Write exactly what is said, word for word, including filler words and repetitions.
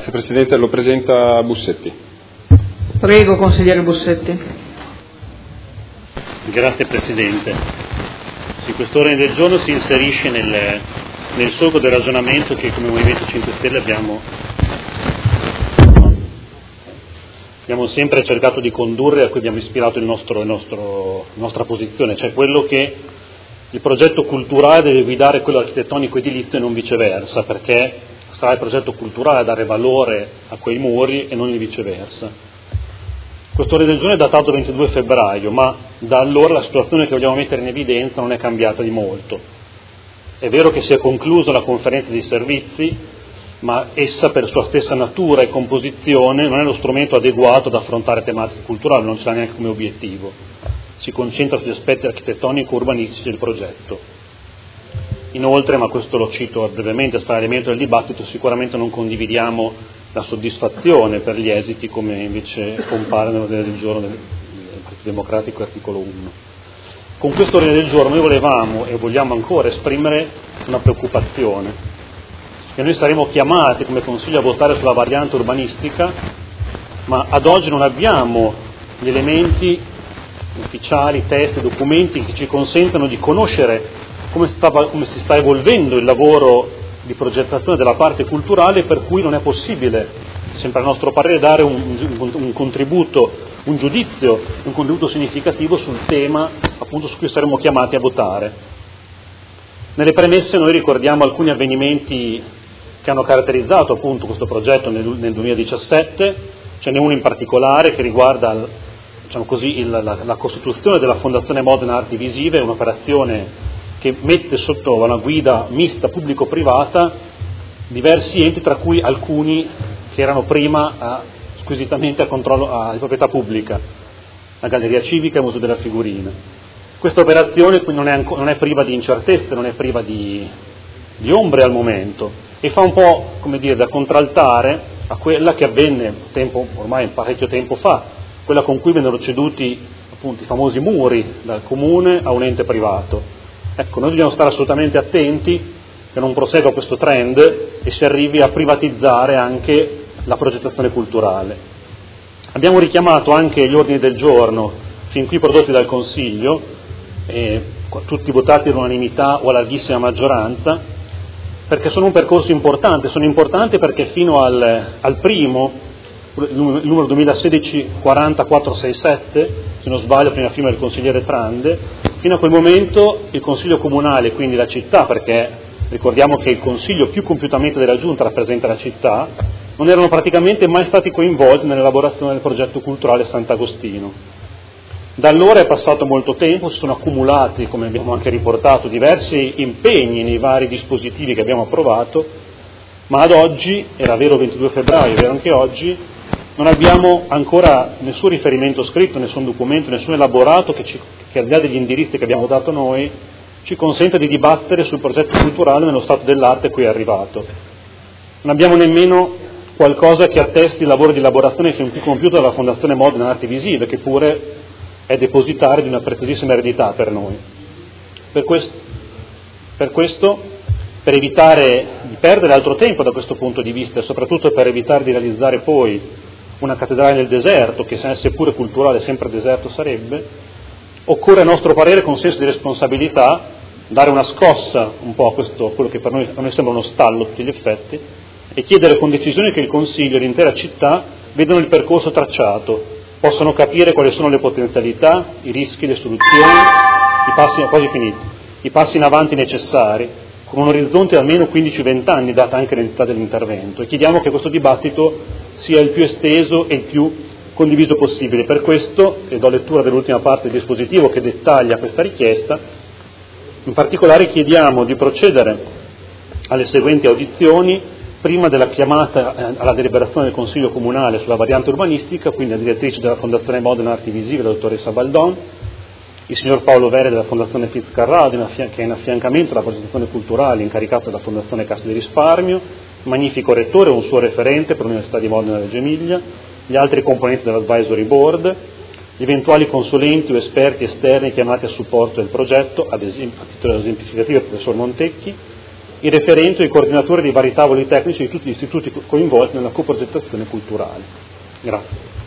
Grazie Presidente, lo presenta Bussetti. Prego, consigliere Bussetti. Grazie Presidente. Sì, quest'ordine del giorno si inserisce nel, nel solco del ragionamento che come Movimento cinque Stelle abbiamo, abbiamo sempre cercato di condurre, a cui abbiamo ispirato il nostro, il nostro, la nostra posizione, cioè quello che il progetto culturale deve guidare quello architettonico edilizio e non viceversa, perché sarà il progetto culturale a dare valore a quei muri e non il viceversa. Questo ordine del giorno è datato ventidue febbraio, ma da allora la situazione che vogliamo mettere in evidenza non è cambiata di molto. È vero che si è conclusa la conferenza dei servizi, ma essa per sua stessa natura e composizione non è lo strumento adeguato ad affrontare tematiche culturali, non ce l'ha neanche come obiettivo. Si concentra sugli aspetti architettonico-urbanistici del progetto. Inoltre, ma questo lo cito brevemente, sta l'elemento del dibattito, sicuramente non condividiamo la soddisfazione per gli esiti come invece compare nell'ordine del giorno del, del Partito Democratico articolo uno. Con questo ordine del giorno noi volevamo e vogliamo ancora esprimere una preoccupazione, che noi saremo chiamati come Consiglio a votare sulla variante urbanistica, ma ad oggi non abbiamo gli elementi ufficiali, testi, documenti che ci consentano di conoscere come, stava, come si sta evolvendo il lavoro di progettazione della parte culturale, per cui non è possibile, sempre a nostro parere, dare un, un, un contributo, un giudizio, un contributo significativo sul tema appunto su cui saremo chiamati a votare. Nelle premesse noi ricordiamo alcuni avvenimenti che hanno caratterizzato appunto questo progetto nel, nel duemiladiciassette, ce n'è uno in particolare che riguarda diciamo così, il, la, la costituzione della Fondazione Modena Arti Visive, un'operazione che mette sotto una guida mista pubblico-privata diversi enti, tra cui alcuni che erano prima a, squisitamente a controllo a, di proprietà pubblica, la Galleria Civica e il Museo della Figurina. Questa operazione non è, non è priva di incertezze, non è priva di, di ombre al momento, e fa un po', come dire, da contraltare a quella che avvenne tempo, ormai parecchio tempo fa, quella con cui vennero ceduti appunto i famosi muri dal comune a un ente privato. Ecco, noi dobbiamo stare assolutamente attenti che non prosegua questo trend e si arrivi a privatizzare anche la progettazione culturale. Abbiamo richiamato anche gli ordini del giorno fin qui prodotti dal Consiglio, eh, tutti votati all'unanimità o a larghissima maggioranza, perché sono un percorso importante, sono importanti perché fino al, al primo, il numero duemilasedici quaranta quattrocentosessantasette, se non sbaglio, prima firma del consigliere Trande, fino a quel momento il Consiglio Comunale, quindi la città, perché ricordiamo che il Consiglio più compiutamente della Giunta rappresenta la città, non erano praticamente mai stati coinvolti nell'elaborazione del progetto culturale Sant'Agostino. Da allora è passato molto tempo, si sono accumulati, come abbiamo anche riportato, diversi impegni nei vari dispositivi che abbiamo approvato, ma ad oggi, era vero ventidue febbraio, è vero anche oggi, non abbiamo ancora nessun riferimento scritto, nessun documento, nessun elaborato che, ci, che al di là degli indirizzi che abbiamo dato noi ci consenta di dibattere sul progetto culturale nello stato dell'arte cui è arrivato. Non abbiamo nemmeno qualcosa che attesti il lavoro di elaborazione fin qui compiuto dalla Fondazione Modena Arti Visive, che pure è depositaria di una preziosissima eredità per noi. Per questo, per questo, per evitare di perdere altro tempo da questo punto di vista e soprattutto per evitare di realizzare poi una cattedrale nel deserto, che seppure culturale sempre deserto sarebbe, occorre a nostro parere con senso di responsabilità dare una scossa un po' a questo, quello che per noi, a noi sembra uno stallo a tutti gli effetti, e chiedere con decisione che il Consiglio e l'intera città vedano il percorso tracciato, possano capire quali sono le potenzialità, i rischi, le soluzioni, i passi, quasi finiti, i passi in avanti necessari, con un orizzonte di almeno quindici venti anni, data anche l'entità dell'intervento, e chiediamo che questo dibattito sia il più esteso e il più condiviso possibile. Per questo, e do lettura dell'ultima parte del dispositivo che dettaglia questa richiesta, in particolare chiediamo di procedere alle seguenti audizioni prima della chiamata alla deliberazione del Consiglio Comunale sulla variante urbanistica, quindi la direttrice della Fondazione Modena Arti Visive, la dottoressa Baldon, il signor Paolo Vere della Fondazione Fitzcarraldo, che è in affiancamento alla progettazione culturale incaricato dalla Fondazione Cassa di Risparmio, magnifico rettore, un suo referente per l'Università di Modena Reggio Emilia, gli altri componenti dell'advisory board, gli eventuali consulenti o esperti esterni chiamati a supporto del progetto, ad esempio, a titolo esemplificativo il professor Montecchi, i referenti o i coordinatori dei vari tavoli tecnici di tutti gli istituti coinvolti nella coprogettazione culturale. Grazie.